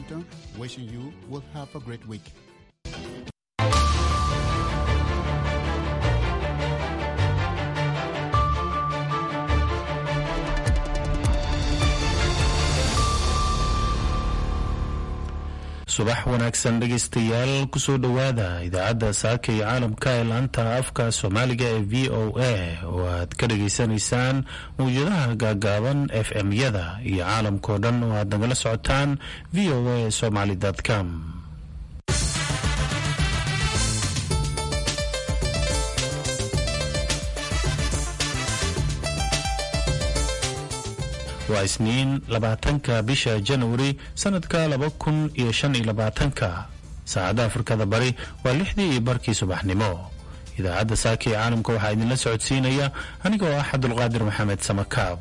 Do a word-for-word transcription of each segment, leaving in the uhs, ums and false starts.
Washington, wishing you will have a great week. subax wanaagsan dhegaystayaal kusoo dhowaada idaacadda saaka iyo caalamka ee laanta afka soomaaliga ee v o a oo aad ka dhegaysanaysaan mawjadaha gaagaaban f m-yada iyo caalamkao dhan oo aad nagala socotaan v o a somaly com. waa isniin labaatanka bisha januari sanadka laba kun iyo shan iyo labaatanka saacadda afrikada bari waa lixdii iyo barkii subaxnimo. idaacadda saaka ee caalamka waxaa idinla socodsiinaya aniga oo ah cabdulqaadir maxamed samakaab.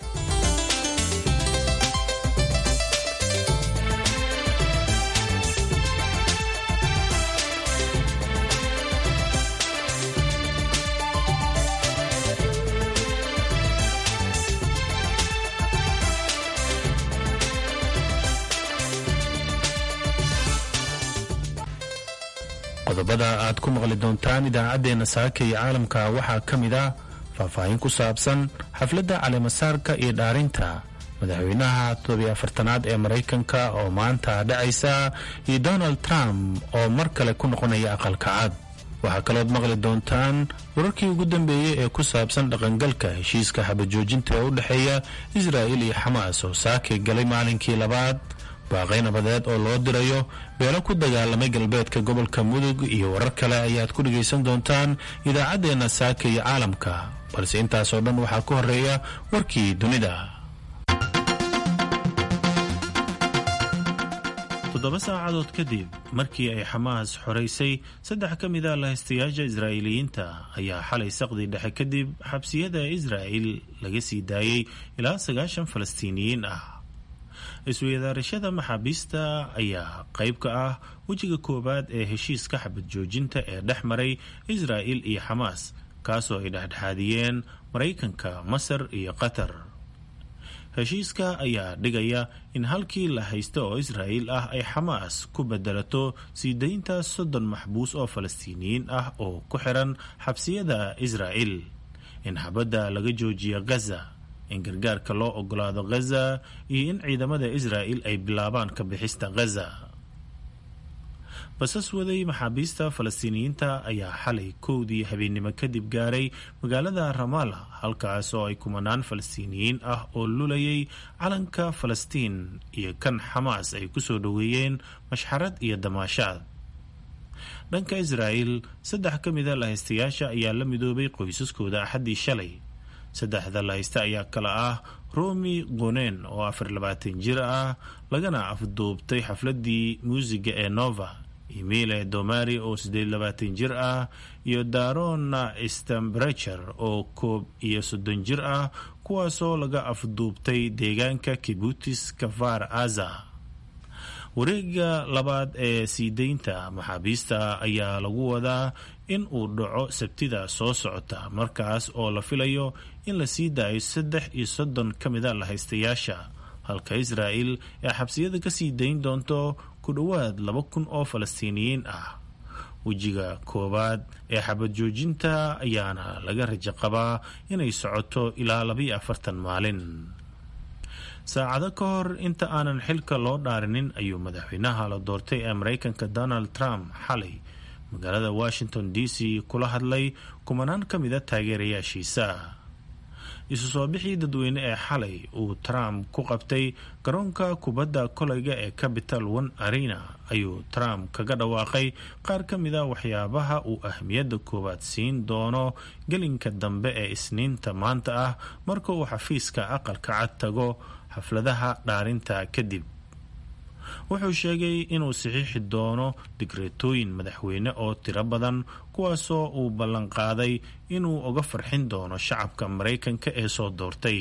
qodobada aad ku maqli doontaan idaacaddeenna saaka iyo caalamka waxaa ka mid ah faahfaahin ku saabsan xafladda caleemasaarka iyo dhaarinta madaxweynaha toddobiyo afartanaad ee maraykanka oo maanta dhacaysa iyo donald trump oo mar kale ku noqonaya aqalka cad. waxaa kalood maqli doontaan wararkii ugu dambeeyey ee ku saabsan dhaqangalka heshiiska xabajoojinta ee u dhexeeya israa'il iyo xamaas oo saakay galay maalinkii labaad, baaqay nabadeed oo loo dirayo beelo ku dagaalamay galbeedka gobolka mudug iyo warar kale ayaad ku dhegaysan doontaan idaacaddeenna saaka iyo caalamka, balse intaasoo dhan waxaa ku horeeya warkii dunida. toddoba saacadood kadib markii ay xamaas xoraysay saddex ka mid a lahaystayaasha israa'iiliyiinta ayaa xalay saqdi dhexe kadib xabsiyada israa'il laga sii daayey ilaa sagaashan falastiiniyiin ah. isweydaarashada maxaabiista ayaa qayb ka ah wejiga koowaad ee heshiiska xabad joojinta ee dhex maray israa'il iyo xamaas, kaasoo ay dhexdhexaadiyeen maraykanka, masar iyo qatar. heshiiska ayaa dhigaya in halkii la haysta oo israa'il ah ay xamaas ku bedelato sii daynta soddon maxbuus oo falastiiniyiin ah oo ku xiran xabsiyada israa'il, in xabadda laga joojiyo gaza, in gargaarka loo ogolaado ghaza iyo in ciidamada israa'il ay bilaabaan ka bixista ghaza. basas waday maxaabiista falastiiniyiinta ayaa xalay kowdii habeennimo kadib gaaray magaalada ramala, halkaas oo ay kumanaan falastiiniyiin ah oo lulayay calanka falastiin iyo kan xamaas ay kusoo dhoweeyeen mashxarad iyo damaashaad. dhanka israa'il, saddex ka mida lahaystayaasha ayaa la midoobay qoysaskooda axaddii shalay. saddexda lahaysta ayaa kala ah romi gonen oo afar labaatan jir ah, lagana afduubtay xafladii muusiga ee nova, emile domari oo siddeed labaatan jir ah, iyo darona stambrecher oo koob iyo soddon jir ah, kuwaasoo laga afduubtay deegaanka kibutis kafar aza. wareega labaad ee sii daynta maxaabiista ayaa lagu wadaa in uu dhaco sabtida soo socota, markaas oo la filayo in la sii daayo saddex iyo soddon ka mida lahaystayaasha, halka israa'il ee xabsiyada ka sii dayn doonto ku dhowaad laba kun oo falastiiniyiin ah. wejiga koowaad ee xabad joojinta ayaana laga rajo qabaa inay socoto ilaa labaiyo afartan maalin. saacado ka hor inta aanan xilka loo dhaarinin ayuu madaxweynaha la doortay ee maraykanka donald trump xalay magaalada washington d c kula hadlay kumanaan ka mida taageerayaashiisa. isu soo bixii dadweyne ee xalay uu trump ku qabtay garoonka kubadda kolayga ee capital one arena ayuu trump kaga dhawaaqay qaar ka mida waxyaabaha uu ahmiyadda koowaad siin doono gelinka dambe ee isniinta maanta ah marka uu xafiiska aqalka cad tago xafladaha dhaarinta kadib. wuxuu sheegay inuu saxiixi doono digreetooyin madaxweyne oo tiro badan, kuwaasoo uu ballanqaaday inuu uga farxin doono shacabka maraykanka ee soo doortay.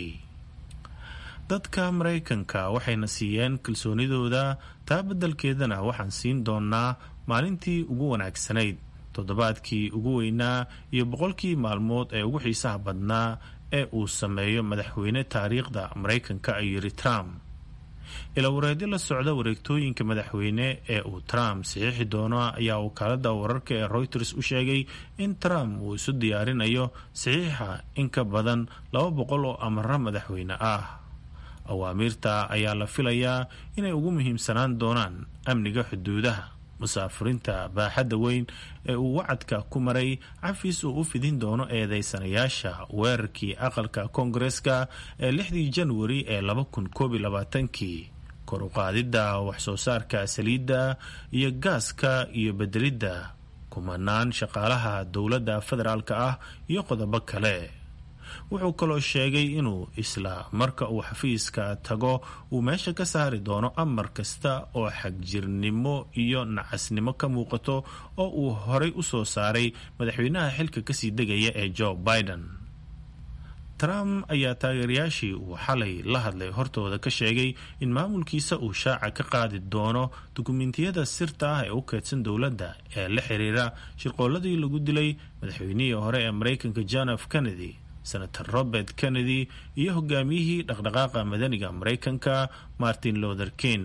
dadka maraykanka waxayna siiyeen kalsoonidooda, taa beddelkeedana waxaan siin doonaa maalintii ugu wanaagsanayd, toddobaadkii ugu weynaa iyo boqolkii maalmood ee ugu xiisaha badnaa ee uu sameeyo madaxweyne taariikhda maraykanka, ayuu yidhi Trump. ilawareedyo la socda wareegtooyinka madaxweyne ee uu Trump saxiixi doono ayaa wakaalada wararka ee Reuters u sheegay in Trump uu isu diyaarinayo saxiixa in ka badan laba boqol oo amara madaxweyne ah. awaamiirta ayaa la filayaa inay ugu muhiimsanaan doonaan amniga xuduudaha, musaafiriinta baaxadda weyn ee uu wacadka ku maray cafis uu u fidin doono eedeysanayaasha weerarkii aqalka koongareeska ee lixdii January ee laba kun koob iyo labaatan-kii, kor u qaadidda wax soo saarka saliidda iyo gaaska iyo bedelidda kumanaan shaqaalaha dowladda federaalka ah iyo qodobo kale. wuxuu kaloo sheegay inuu isla marka uu xafiiska tago uu meesha ka saari doono amar kasta oo xagjirnimo iyo nacasnimo ka muuqato oo uu horay u soo saaray madaxweynaha xilka kasii degaya ee Joe Biden. Trump ayaa taageerayaashii uu xalay la hadlay hortooda ka sheegay in maamulkiisa uu shaaca ka qaadi doono dukumentiyada sirta ah ee u keedsan dowladda ee la xiriira shirqooladii lagu dilay madaxweynihii hore ee Mareykanka John F. Kennedy, Senator Robert Kennedy iyo hogaamiyihii dhaqdhaqaaqa madaniga Mareykanka Martin Luther King.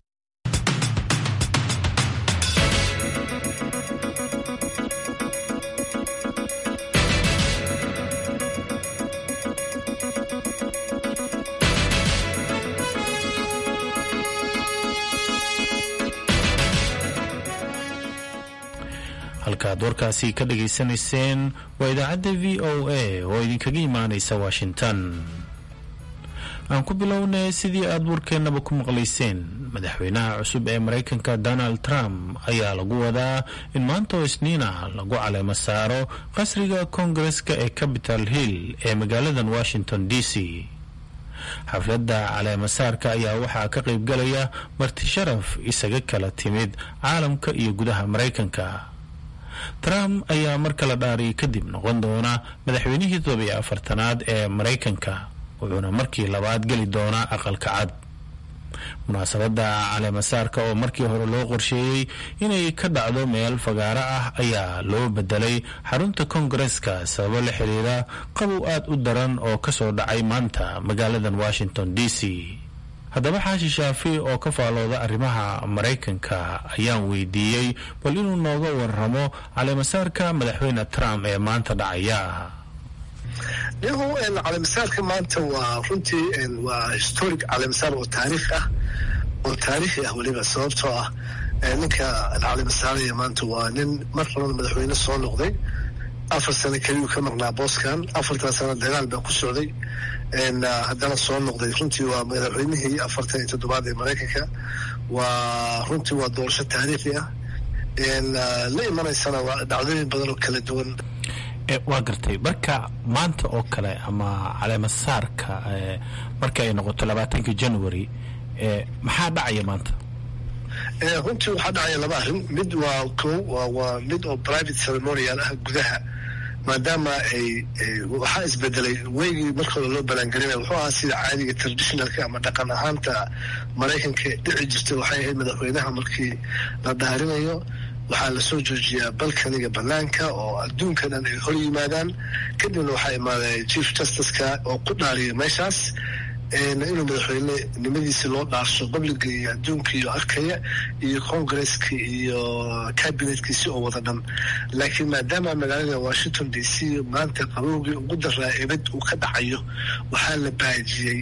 halkaad warkaasi ka dhageysanayseen waa idaacadda V O A oo idinkaga imaanaysa Washington. aan ku bilownay sidii aad warkeennaba ku maqlayseen, madaxweynaha cusub ee Mareykanka Donald Trump ayaa lagu wadaa in maanta oo Isniina lagu caleemo saaro qasriga Koongareeska ee Capitol Hill ee magaaladan Washington D C. xafladda caleemasaarka ayaa waxaa ka qayb galaya marti sharaf isaga kala timid caalamka iyo gudaha Mareykanka. Trump ayaa mar kala dhaariyay kadib noqon doona madaxweynihii todoba iyo afartanaad ee Mareykanka, wuxuuna markii labaad geli doonaa aqalka cad. munaasabadda caleemasaarka oo markii hore loo qorsheeyey inay ka dhacdo meel fagaaro ah ayaa loo bedelay xarunta Koongareeska sababo la xiriira qabow aad u daran oo ka soo dhacay maanta magaaladan Washington D C. haddaba xaashi shaafi oo ka faalooda arrimaha Mareykanka ayaan weydiiyey bal inuu nooga warramo caleemasaarka madaxweyne Trump ee maanta dhacaya. nihu caleemasaarka maanta waa runtii waa historic caleemasaar oo taariikh ah oo taariikhi ah weliba sababtoo ah ninka caleemasaaraya maanta waa nin mar horena madaxweyne soo noqday, afar sano keliyuu ka maqnaa booskan, afartan sano dagaal baa ku socday, haddana soo noqday. runtii waa madaxweynihii afartan iyo toddobaad ee Mareykanka. waa runtii waa doorasho taariikhi ah la imanaysana waa dhacdooyin badan oo kala duwan. waa gartay, marka maanta oo kale ama caleemasaarka marka ay noqoto labaatanka January maxaa dhacaya maanta? runtii waxaa dhacaya laba arrin. mid waa ko waa mid oo private ceremonial ah gudaha, maadaama ay waxaa isbedelay weygii markooda loo balangelinaya. wuxuu ahaa sida caadiga traditionalka ama dhaqan ahaanta Mareykanka dhici jirtay. waxay ahayd madaxweynaha markii la dhaarinayo waxaa lasoo joojiyaa balkaniga banaanka oo adduunka dhan ay hor yimaadaan, kadibna waxaa imaaday chief justiceka oo ku dhaariya meeshaas inuu madaxweyne nimadiisi loo dhaarsho publiga iyo adduunka iyo arkaya iyo Koongareeska iyo kabinetkiisi oo wada dhan. laakiin maadaama magaalada Washington D C maanta qabowgii ugu daraa ebed uu ka dhacayo, waxaa la baajiyey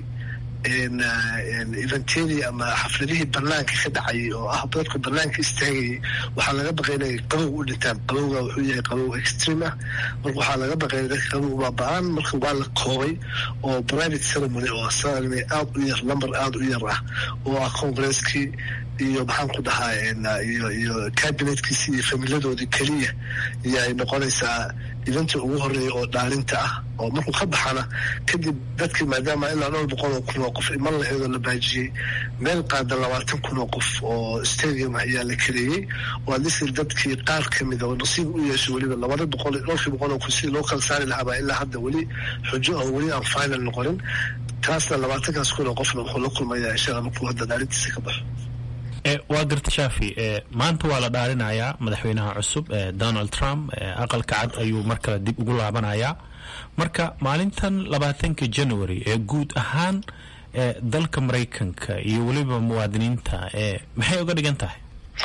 eventedii ama xafladihii banaanka ka dhacayay oo ah dadku banaanka istaagayay. waxaa laga baqay inay qabow u dhintaan. qabowga wuxuu yahay qabow extreme ah, marka waxaa laga baqay dadka qabow baaba'aan. marka waa la koobay oo private ceremony oo asaga aad u yar, number aad u yar ah oo ah Koongareeskii iyo maxaan ku dhahaa iyo iyo kabinetkiisi iyo familiyadoodii keliya iyo ay noqonaysaa eventa ugu horeeya oo dhaarinta ah. oo markuu ka baxana kadib dadkii maadaama ilaa dhowr boqol oo kun oo qof iman laheedoo la baajiyey, meel qaada labaatan kun oo qof oo stadium ah ayaa la kareeyey oo adlisir dadkii qaar kamid a oo nasiib u yeesho weliba labada boqol dhowrkii boqol oo kun si loo kala saari lahaabaa ilaa hadda weli xujo oo weli aan final noqonin. taasna labaatankaas kun oo qofna wuxuu la kulmayaa inshaalla markuu hadda dhaarintiisa ka baxo. waa garta shaafi, maanta waa la dhaarinayaa madaxweynaha cusub ee Donald Trump. aqalka cad ayuu mar kale dib ugu laabanayaa. marka maalintan labaatanka January ee guud ahaan dalka maraykanka iyo weliba muwaadiniinta maxay uga dhigan tahay?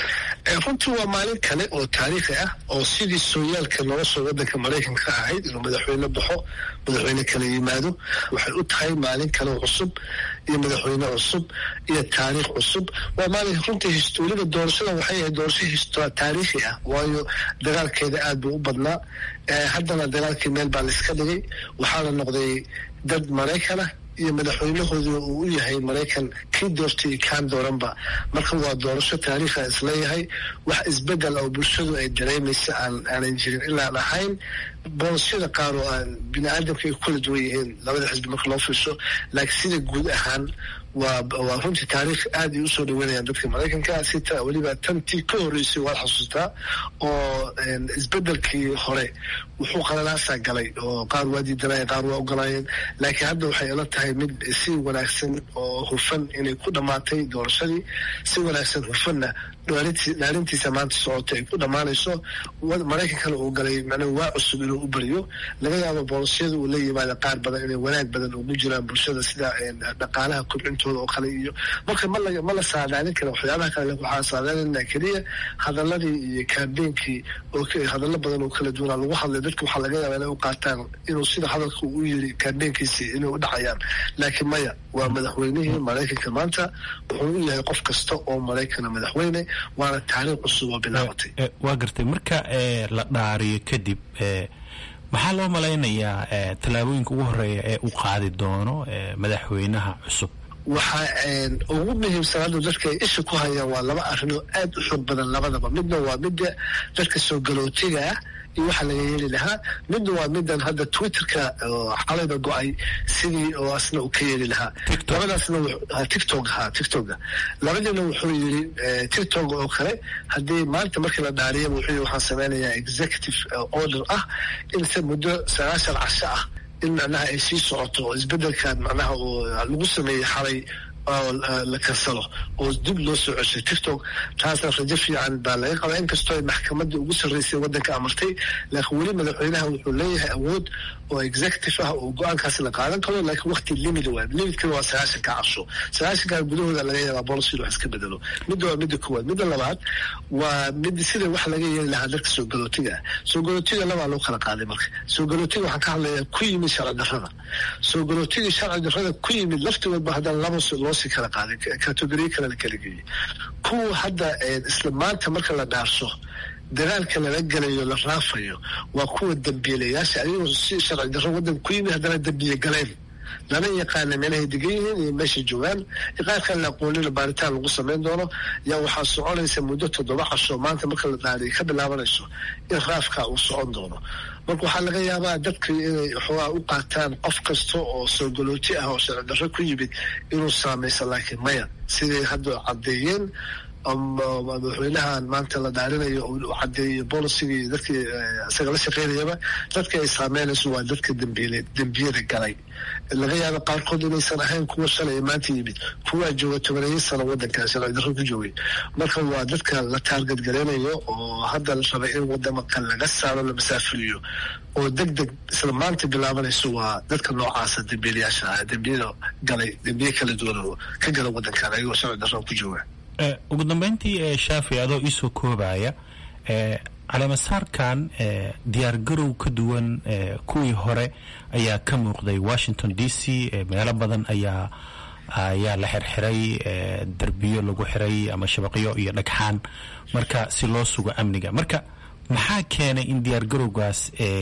runtii waa maalin kale oo taariikhi ah oo sidii sooyaalka nolosha waddanka maraykanka ahayd inuu madaxweyne baxo, madaxweyne kala yimaado. waxay u tahay maalin kale cusub iyo madaxweyne cusub iyo taariikh cusub. waa maalin runtii weliba doorashada waxay ahayd doorasho taariikhi ah, waayo dagaalkeeda aad buu u badnaa. haddana dagaalkii meel baa laiska dhigay, waxaana noqday dad maraykanah iyo madaxweynahooda uu u yahay maraykan kii doortay kaan dooranba. marka waa doorasho taariikha isleeyahay, wax isbedel oo bulshadu ay dareemaysa aan aanan jirin ilaan ahayn boolisyada qaar oo aan bini aadamka ay kula duwan yihiin labada xisbi marka loo fiirsho. laakiin sida guud ahaan waa waa runtii taariikh aad ay usoo dhaweynayaan dadka maraykanka. sita weliba tantii ka horreysay waad xasuustaa oo isbedelkii hore wuxuu qalalaasaa galay oo qaar waa diidanayeen, qaar waa ogolaayeen. laakiin hadda waxay ila tahay mid si wanaagsan oo hufan inay ku dhammaatay doorashadii, si wanaagsan hufanna dhaalintiisa maanta socotay ay ku dhammaanayso. maraykankana uu galay macnaa waa cusub inuu u bariyo. laga yaabo boolisyada uu la yimaada qaar badan inay wanaag badan ugu jiraan bulshada, sida dhaqaalaha kobcintooda oo kale iyo marka ma la ma la saadaalin kara waxyaabaha kale. waxaa saadaalinaa keliya hadaladii iyo kaambeenkii oo hadallo badan oo kala duwanaa lagu hadlay. dadka waxaa laga yaabaa inay u qaataan inuu sida hadalka uu yiri kaambeenkiisi inay u dhacayaan, laakiin maya, waa madaxweynihii maraykanka maanta. wuxuu u yahay qof kasta oo maraykana madaxweyne, waana taariikh cusub oo bilaabatay. waa gartay. marka la dhaariyo kadib maxaa loo malaynayaa tallaabooyinka ugu horeeya ee uu qaadi doono madaxweynaha cusub? waxaa ugu muhiimsan hadda dadka ay isha ku hayaan waa laba arrin oo aad u xoog badan labadaba. midna waa midda dadka soo galootiga ah iyo waxa laga yeeli lahaa, midna waa midan hadda twitterka oo xalayba go-ay sidii oo asna uu ka yeeli lahaa. labadaasna tiktok ha tiktoka labadiina wuxuu yiri tiktok oo kale haddii maanta markii la dhaariya wuxuu yiri waxaan sameynayaa executive order ah in se muddo sagaashan casho ah in macnaha ay sii socoto oo isbedelkan macnaha uu lagu sameeyey xalay oo la kansalo oo dib loo soo ceshay tiktok. taasna rajo fiican baa laga qabaa, inkastoo ay maxkamadda ugu sarreysay waddanka amartay. laakiin weli madaxweynaha wuxuu leeyahay awood oo executive ah oo go-aankaas la qaadan karo, laakiin waqti limid waa limidkana waa sagaashanka casho. sagaashanka gudahooda laga yaabaa boolisyada wax iska bedelo. midda waa midda koowaad. midda labaad waa mid sida wax laga yeeli lahaa dadka soo galootiga ah. soo galootiga labaa loo kala qaaday. marka soo galootiga waxaan ka hadlayaa ku yimid sharci darrada. soo galootiga sharci darrada ku yimid laftigoodba haddana laba loosi kala qaaday, category kale la kala geeyey. kuwa hadda isla maanta marka la dhaarso dagaalka lala gelayo la raafayo waa kuwa dambiilayaasha ayagoo si sharci darro waddanka ku yimid haddana dambiye galeen, lana yaqaana meelahay degan yihiin iyo meeshay joogaan. qaarkan la aqoonina baaritaan lagu samayn doono. yaa waxaa soconaysa muddo toddoba casho maanta marka la dhaariyo ka bilaabanayso in raafka uu socon doono. marka waxaa laga yaabaa dadka inay waxoogaa u qaataan qof kasta oo soo galooti ah oo sharci darro ku yimid inuu saamaysa, laakiin maya, siday hadda caddeeyeen madaxweynahan maanta la dhaarinayo uu cadeeyo bolisiga iyo dadkii isaga la shaqeynayaba dadka ay saameynayso waa dadka dambiile dambiyada galay. laga yaaba qaarkood inaysan ahayn kuwa shalay maanta yimid, kuwaa jooga tobaneeyo sano waddankan sharci darro ku joogay. marka waa dadka la taargad gareynayo oo hadda la rabay in waddanka laga saaro la masaafuriyo oo deg deg isla maanta bilaabanayso. waa dadka noocaasa dambiilayaasha ah, dambiyada galay, dambiye kala duwan oo ka gala waddankan ayagoo sharci darro ku jooga. ugu dambeyntii shaafi adoo iisoo koobaya caleemasaarkan diyaargarow ka duwan kuwii hore ayaa ka muuqday washington d c. meelo badan ayaa ayaa la xirxiray, derbiyo lagu xiray ama shabaqyo iyo dhagxaan marka si loo sugo amniga. marka maxaa keenay in diyaargarowgaas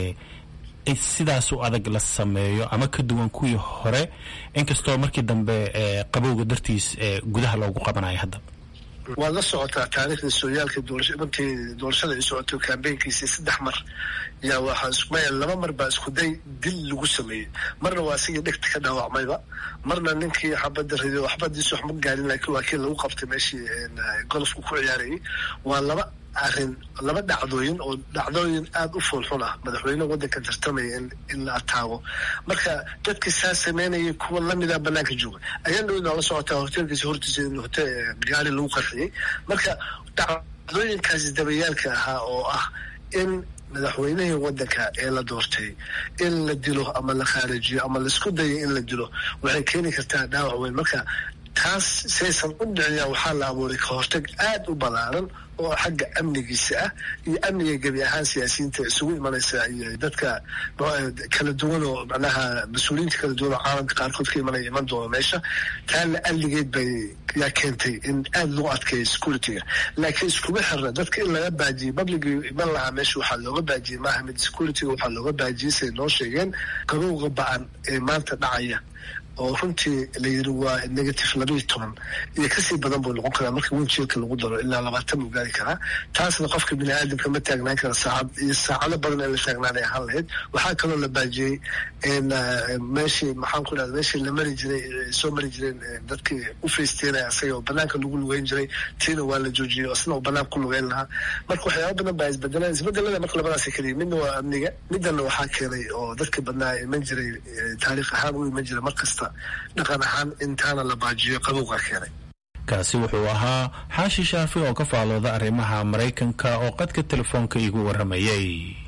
sidaas u adag la sameeyo ama ka duwan kuwii hore, inkastoo markii dambe qabowga dartiis gudaha loogu qabanayo? hadda waad la socotaa taariikhda sooyaalka doorasho markii doorashada ay socoto kaambeynkiisii saddex mar yaa waxaa ismaya laba mar baa isku day dil lagu sameeyey. marna waa asigii dhegta ka dhaawacmayba, marna ninkii xabadda rido xabadiisu wax ma gaarin, laakiin waa kii lagu qabtay meeshii golofku ku ciyaarayay. waa laba arrin laba dhacdooyin oo dhacdooyin aada u foolxun ah madaxweyne waddanka tartamaya in in la ataago. marka dadkii saa sameynayay kuwa lamida banaanka jooga ayaan dhowna la socotaa hoteelkiisa hortiisa in hotel gaari lagu qarxiyey. marka dhacdooyinkaasi dabayaalka ahaa oo ah in madaxweynihii waddanka ee la doortay in la dilo ama la khaarijiyo ama laisku dayo in la dilo waxay keeni kartaa dhaawac weyn. marka taas saysan u dhiciyaa waxaa la abuuray ka hortag aad u ballaaran oo xagga amnigiisa ah iyo amniga gebi ahaan siyaasiyiinta isugu imanaysa iyo dadka kala duwan oo macnaha mas-uuliyiinta kala duwan oo caalamka qaarkood ka imanaya iman doona meesha. taana alligeed bay yaa keentay in aada loo adkeeyo security-ga, laakiin iskuma xirna dadka in laga baajiyo publicii iman lahaa meesha waxaa looga baajiyey maaha mid security-ga waxaa looga baajiyey say noo sheegeen qabowga ba-an ee maanta dhacaya oo runtii la yiri waa negative labiiyo toban iyo kasii badan buu noqon karaa marka windshielka lagu daro ilaa labaatan buu gaari karaa. taasna qofka bini aadamka ma taagnaan kara saacad iyo saacado badan ee la taagnaanay ahaan lahayd. waxaa kaloo la baajiyey meeshii maxaan ku dhahda meeshii la mari jiray soo mari jireen dadkii u faysteynaya asaga oo banaanka lagu lugeyn jiray tiina waa la joojiyey isna oo banaanka ku lugeyn lahaa. marka waxyaaba badan baa isbedelaan. isbedelada marka labadaas keliya midna waa amniga, midana waxaa keenay oo dadka badnaa iman jiray taariikh ahaan u iman jiray markasta dhaqan ahaan intaana la baajiyo qabowga keenay. kaasi wuxuu ahaa xaashi shaafi oo ka faalooda arrimaha Maraykanka oo qadka telefoonka igu waramayay.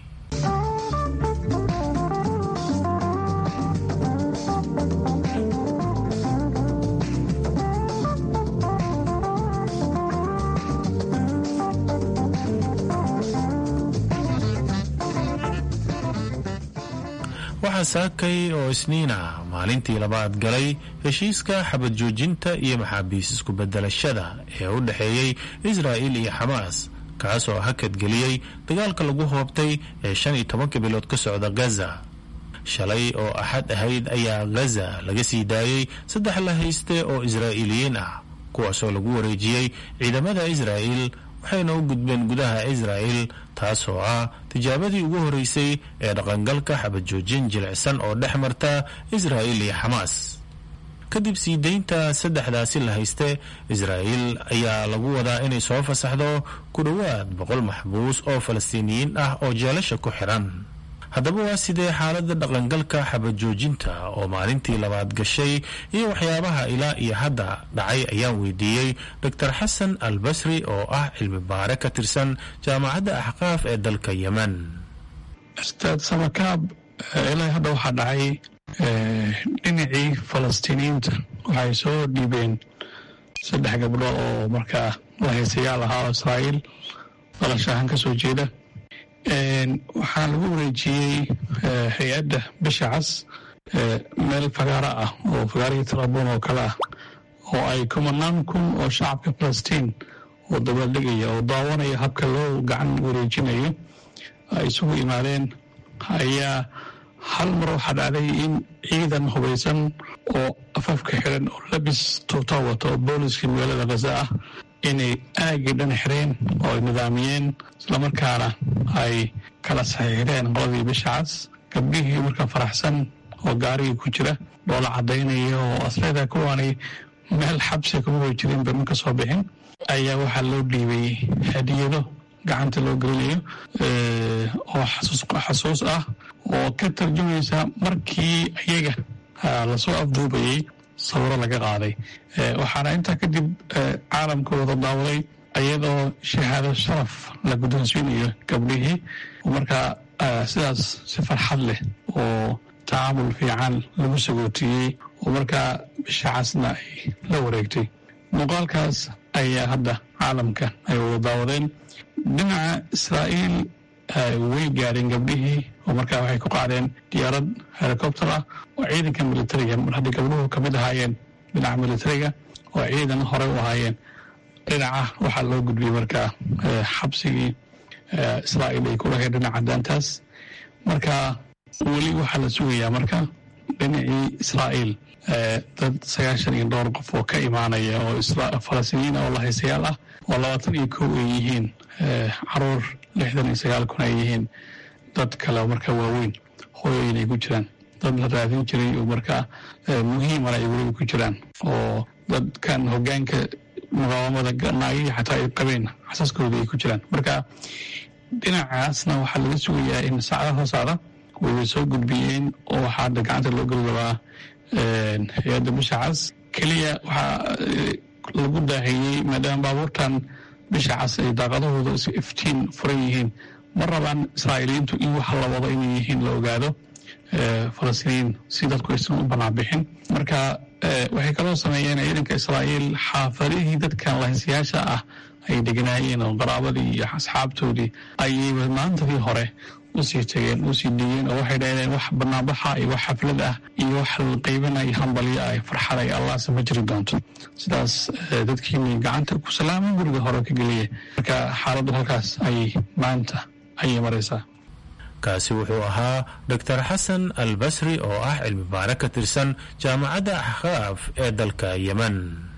waxaa saakay oo isniina maalintii labaad galay heshiiska xabad joojinta iyo maxaabiis isku bedelashada ee u dhexeeyey Israa'iil iyo Xamaas, kaas oo hakad geliyey dagaalka lagu hoobtay ee shan iyo tobanka bilood ka socda Gaza. shalay oo axad ahayd ayaa Gaza laga sii daayey saddex la hayste oo Israa'iiliyiin ah, kuwaasoo lagu wareejiyey ciidamada Israa'iil waxayna u gudbeen gudaha Israa'iil, taasoo ah tijaabadii ugu horeysay ee dhaqangalka xabad joojin jilicsan oo dhex marta Israa'iil iyo Xamaas. kadib sii deynta saddexdaasi la hayste, Israa'iil ayaa lagu wadaa inay soo fasaxdo ku dhowaad boqol maxbuus oo Falastiiniyiin ah oo jeelasha ku xiran. haddaba waa sidee xaaladda dhaqangalka xabad joojinta oo maalintii labaad gashay iyo waxyaabaha ilaa iyo hadda dhacay ayaan weydiiyey doctor xasan albasri oo ah cilmi baare ka tirsan jaamacadda axqaaf ee dalka Yemen. ustaad samakaab, ilaa hadda waxaa dhacay dhinacii falastiiniyiinta waxay soo dhiibeen saddex gabdho oo markaa lahaysayaal ahaa oo Israa'iil dhalashahan ka soo jeeda. waxaa lagu wareejiyey hay-adda bisha cas meel fagaara ah oo fagaarihii Tarabuun oo kale ah oo ay kumanaan kun oo shacabka Falastiin oo dabaaldegaya oo daawanaya habka loo gacan wareejinayo ay isugu imaadeen. ayaa hal mar waxaa dhacday in ciidan hubaysan oo afafka xiran oo labis tuuta wata oo booliskii magaalada Gaza ah inay aagii dhan xireen oo ay nidaamiyeen, islamarkaana ay kala saxiixdeen qoladii bisha cas. gabdhihii markaa faraxsan oo gaarigii ku jira dhoola cadaynaya oo asleeda kuwaanay meel xabsi kuma way jirin ba marka soo bixin, ayaa waxaa loo dhiibay hadiyado gacanta loo gelinayo oo xasuus ah oo ka tarjumaysa markii iyaga lasoo afduubayay sawiro laga qaaday. waxaana intaa kadib caalamka wada daawaday iyadoo shahaado sharaf la guddoonsiinayo gabdhihii, markaa sidaas si farxad leh oo tacaamul fiican lagu sagootiyey oo markaa bisha casna ay la wareegtay. muuqaalkaas ayaa hadda caalamka ay wada daawadeen. dhinaca Israa'iil way gaadheen gabdhihii oo markaa waxay ku qaadeen diyaarad helicopter ah oo ciidanka militariga, mar haddii gabdhuhu ka mid ahaayeen dhinaca militariga oo ciidan horey u ahaayeen, dhinaca waxaa loo gudbiyey markaa xabsigii Israa'iil ay ku lahayd dhinaca daantaas. marka weli waxaa la sugayaa marka dhinacii Israa'iil dad sagaashan iyo dhowr qof oo ka imaanaya oo Falastiiniyiin oo lahaysayaal ah oo labaatan iyo kow ay yihiin, caruur lixdan iyo sagaal kun ay yihiin, dad kale oo markaa waaweyn hooyooyin ay ku jiraan, dad la raadin jiray oo markaa muhiimana ay weliba ku jiraan, oo dadkan hogaanka muqaawamada naagihii xataa ay qabeen xasaskooda ay ku jiraan. marka dhinacaasna waxaa laga sugayaa in saacada hoosaada way soo gudbiyeen oo waxaa hadda gacanta loo geli rabaa hay-adda bisha cas. keliya waxaa lagu daahiyey maadaama baabuurtan bisha cas ay daaqadahooda iftiin furan yihiin, ma rabaan israa'iiliyiintu in waxa la wado inay yihiin la ogaado falastiiniyiin si dadku aysan u banaanbixin marka waxay kaloo sameeyeen ciidanka israa'iil xaafadihii dadkan lahaysayaasha ah ay deganaayeen oo qaraabadii iyo asxaabtoodii ayay maantadii hore usii tageen usii dhigeen oo waxay dhahdeen wax banaanbaxa iyo wax xaflad ah iyo wax qaybinaya hambalyo ah farxad ay allah sama jiri doonto sidaas dadkiini gacanta ku salaamay guriga hore ka geliye marka xaaladdu halkaas ay maanta ayay maraysaa kaasi wuxuu ahaa doctor xasan albasri oo ah cilmi baare ka tirsan jaamacadda axqaaf ee dalka yemen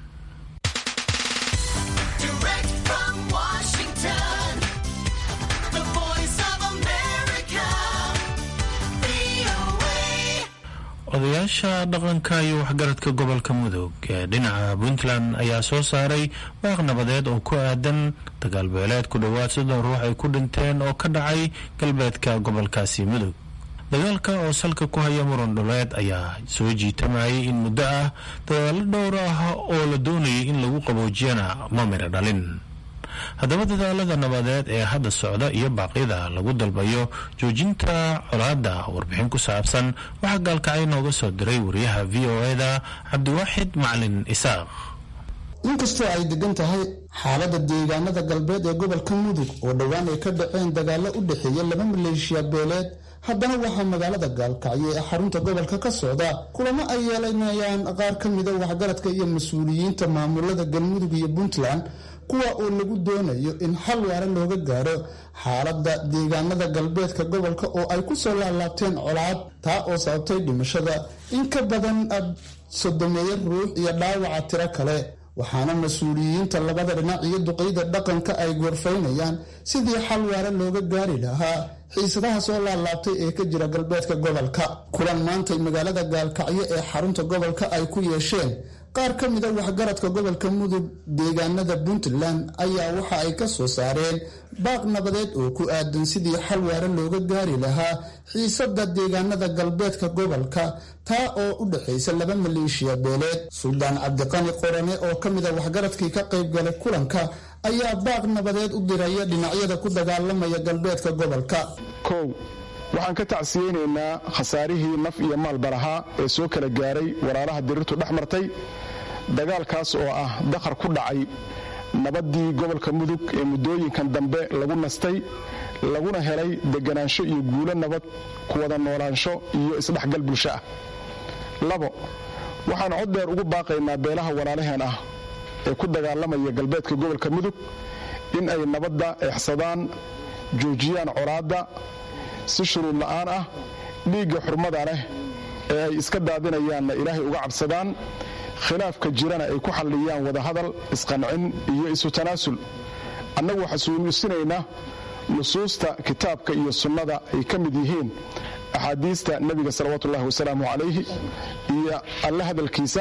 odayaasha dhaqanka iyo waxgaradka gobolka mudug ee dhinaca puntland ayaa soo saaray baaq nabadeed oo ku aadan dagaalbeeleed ku dhowaad soddon ruux ay ku dhinteen oo ka dhacay galbeedka gobolkaasi mudug dagaalka oo salka ku haya muran dhuleed ayaa soo jiitamayay in muddo ah dagaalo dhowr ah oo la doonayay in lagu qaboojiyana ma miro dhalin haddaba dadaalada nabadeed ee hadda socda iyo baaqyada lagu dalbayo joojinta colaadda warbixin ku saabsan waxaa gaalkacay nooga soo diray wariyaha v o e-da cabdiwaaxid macalin isaaq inkastoo ay degan tahay xaaladda deegaanada galbeed ee gobolka mudug oo dhowaan ay ka dhaceen dagaalo u dhexeeya laba maleeshiya beeleed haddana waxaa magaalada gaalkacyo ee xarunta gobolka ka socda kulamo ay yeelanayaan qaar ka mida waxgaradka iyo mas-uuliyiinta maamulada galmudug iyo puntland kuwa oo lagu doonayo in xal waara looga gaaro xaaladda deegaanada galbeedka gobolka oo ay ku soo laalaabteen colaad taa oo sababtay dhimashada in ka badan soddomeeyo ruux iyo dhaawaca tiro kale waxaana mas-uuliyiinta labada dhinac iyo duqeyda dhaqanka ay goorfaynayaan sidii xal waara looga gaari lahaa xiisadaha soo laalaabtay ee ka jira galbeedka gobolka kulan maantay magaalada gaalkacyo ee xarunta gobolka ay ku yeesheen qaar ka mida waxgaradka gobolka mudug deegaanada puntland ayaa waxa ay ka soo saareen baaq nabadeed oo ku aadan sidii xal waara looga gaari lahaa xiisada deegaanada galbeedka gobolka taa oo u dhexaysa laba maleeshiya beeleed suldaan cabdiqani qorane oo ka mida waxgaradkii ka qaybgalay kulanka ayaa baaq nabadeed u diraya dhinacyada ku dagaalamaya galbeedka gobolka kow waxaan ka tacsiyeynaynaa khasaarihii naf iyo maalbarahaa ee soo kala gaaray walaalaha dirirtu dhex martay dagaalkaas oo ah dakhar ku dhacay nabaddii gobolka mudug ee muddooyinkan dambe lagu nastay laguna helay deganaansho iyo guulo nabad ku wada noolaansho iyo isdhexgal bulsho ah labo waxaan cod dheer ugu baaqaynaa beelaha walaalaheen ah ee ku dagaalamaya galbeedka gobolka mudug in ay nabadda eexsadaan joojiyaan colaadda si shuruud la'aan ah dhiigga xurmada leh ee ay iska daadinayaanna ilaahay uga cabsadaan khilaafka jirana ay ku xalliyaan wadahadal isqancin iyo isu tanaasul annagu xasuusinaynaa nusuusta kitaabka iyo sunnada ay ka mid yihiin axaadiista nebiga salawaatuullahi wasalaamu calayhi iyo alle hadalkiisa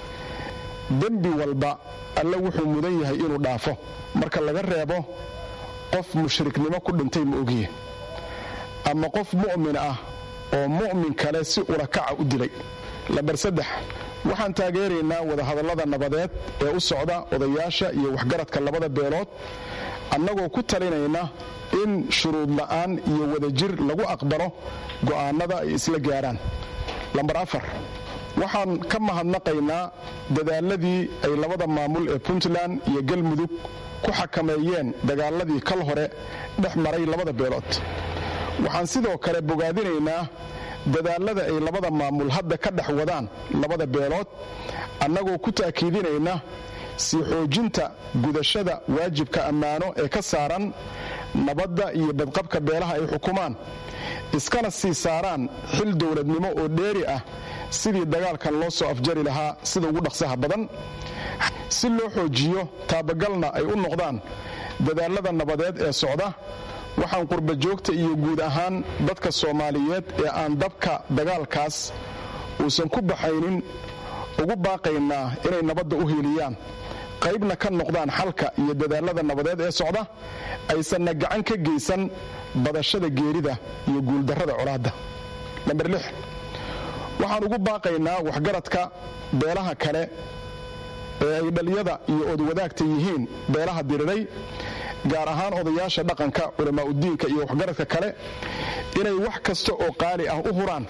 dembi walba alle wuxuu mudan yahay inuu dhaafo marka laga reebo qof mushriknimo ku dhintay ma ogiye ama qof mu'min ah oo mu'min kale si urakaca u dilay lambar saddex waxaan taageeraynaa wadahadallada nabadeed ee u socda odayaasha iyo waxgaradka labada beelood annagoo ku talinayna in shuruud la'aan iyo wadajir lagu aqbalo go'aannada ay isla gaaraan lambar afar waxaan ka mahadnaqaynaa dadaaladii ay labada maamul ee puntland iyo galmudug ku xakameeyeen dagaaladii kal hore dhex maray labada beelood waxaan sidoo kale bogaadinaynaa dadaalada ay labada maamul hadda ka dhex wadaan labada beelood annagoo ku ta'kiidinayna sii xoojinta gudashada waajibka ammaano ee ka saaran nabadda iyo badqabka beelaha ay xukumaan iskana sii saaraan xil dowladnimo oo dheeri ah sidii dagaalkan loo soo afjari lahaa sida ugu dhaqsaha badan si loo xoojiyo taabagalna ay u noqdaan dadaalada nabadeed ee socda waxaan qurba joogta iyo guud ahaan dadka soomaaliyeed ee aan dabka dagaalkaas uusan ku baxaynin ugu baaqaynaa inay nabadda u hiiliyaan qaybna ka noqdaan xalka iyo dadaalada nabadeed ee socda aysanna gacan ka geysan badashada geerida iyo guuldarrada colaadda namber lix waxaan ugu baaqaynaa waxgaradka beelaha kale ee ay dhaliyada iyo odwadaagta yihiin beelaha diriray gaar ahaan odayaasha dhaqanka culamaa udiinka iyo waxgaradka kale inay wax kasta oo qaali ah u huraan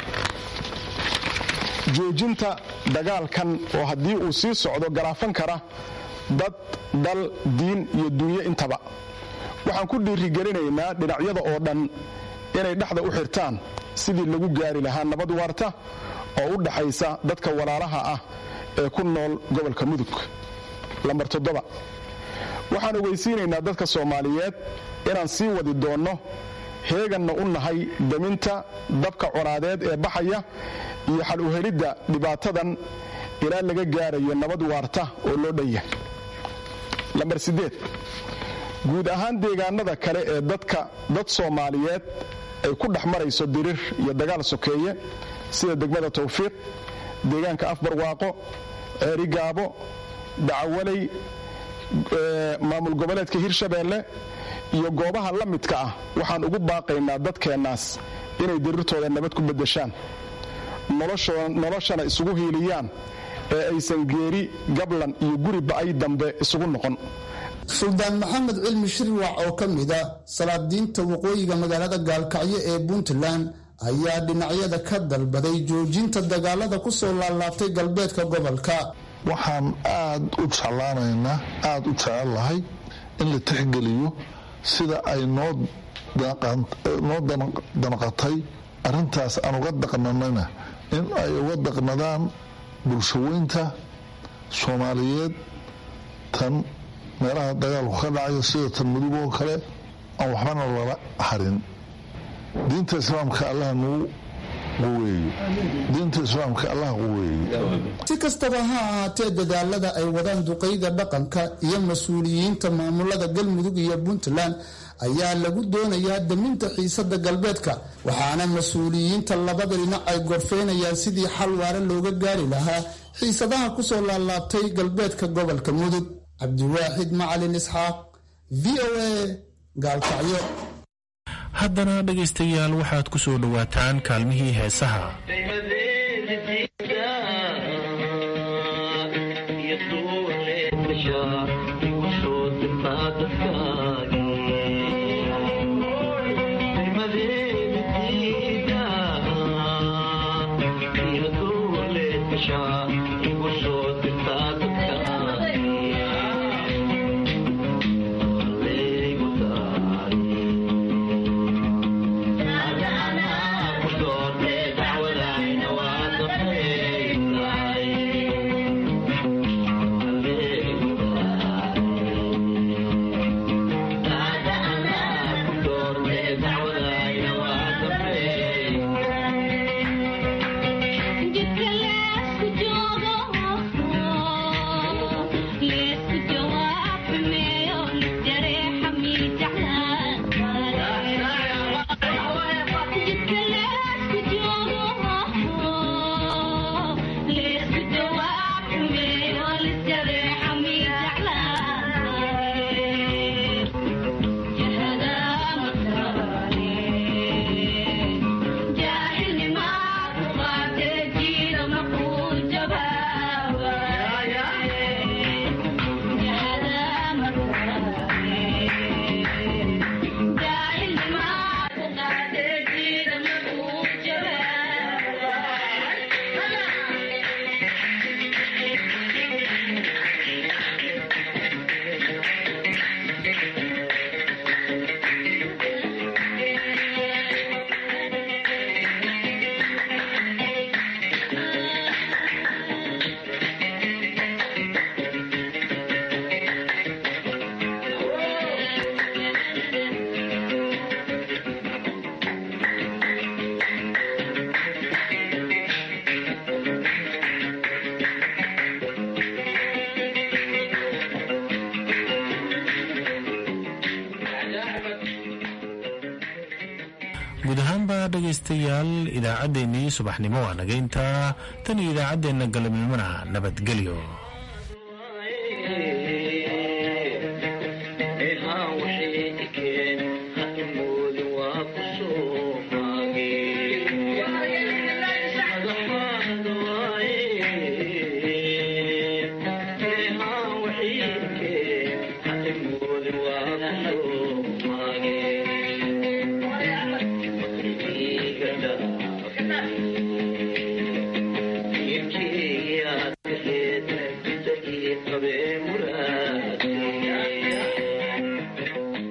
joojinta dagaalkan oo haddii uu sii socdo garaafan kara dad dal diin iyo dunyo intaba waxaan ku dhiirigelinaynaa dhinacyada oo dhan inay dhexda u xirtaan sidii lagu gaari lahaa nabad waarta oo u dhaxaysa dadka walaalaha ah ee ku nool gobolka mudug lambar toddoba waxaan ogeysiinaynaa dadka soomaaliyeed inaan sii wadi doonno heeganna u nahay daminta dabka colaadeed ee baxaya iyo xal u helidda dhibaatadan ilaa laga gaarayo nabad waarta oo loo dhan yahay lambar siddeed guud ahaan deegaanada kale ee dadka dad soomaaliyeed ay ku dhex marayso dirir iyo dagaal sokeeye sida degmada tawfiiq deegaanka afbarwaaqo ceerigaabo dacawaley maamul goboleedka hirshabeelle iyo goobaha la midka ah waxaan ugu baaqaynaa dadkeennaas inay dirirtooda nabad ku beddeshaan noloshana isugu hiiliyaan ee aysan geeri gablan iyo guri ba'ay dambe isugu noqon suldaan maxamed cilmi shirwac oo ka mid ah salaadiinta waqooyiga magaalada gaalkacyo ee puntland ayaa dhinacyada ka dalbaday joojinta dagaalada ku soo laalaabtay galbeedka gobolka waxaan aad u jeclaanaynaa aad u jecellahay in la tixgeliyo sida ay noo danqatay arrintaas aan uga daqnanayna in ay uga daqnadaan bulshaweynta soomaaliyeed tan meelaha dagaalku ka dhacayo sida tan mudug oo kale aan waxbana lala harin diinta islaamka allah nagu quweeyo diinta islaamka allah quweeyo si kastaba ha ahaatee dadaalada ay wadaan duqeyda dhaqanka iyo mas-uuliyiinta maamulada galmudug iyo puntland ayaa lagu doonayaa daminta xiisada galbeedka waxaana mas-uuliyiinta labada dhinac ay gorfeynayaan sidii xal waara looga gaari lahaa xiisadaha kusoo laalaabtay galbeedka gobolka mudug cabdiwaaxid macalin isxaaq v o a gaalkacyo haddana dhegaystayaal waxaad ku soo dhowaataan kaalmihii heesaha guud ahaanba dhegaystayaal idaacaddeenii subaxnimo waa naga intaa tan iyo idaacaddeenna galabnimona nabadgelyo Wow.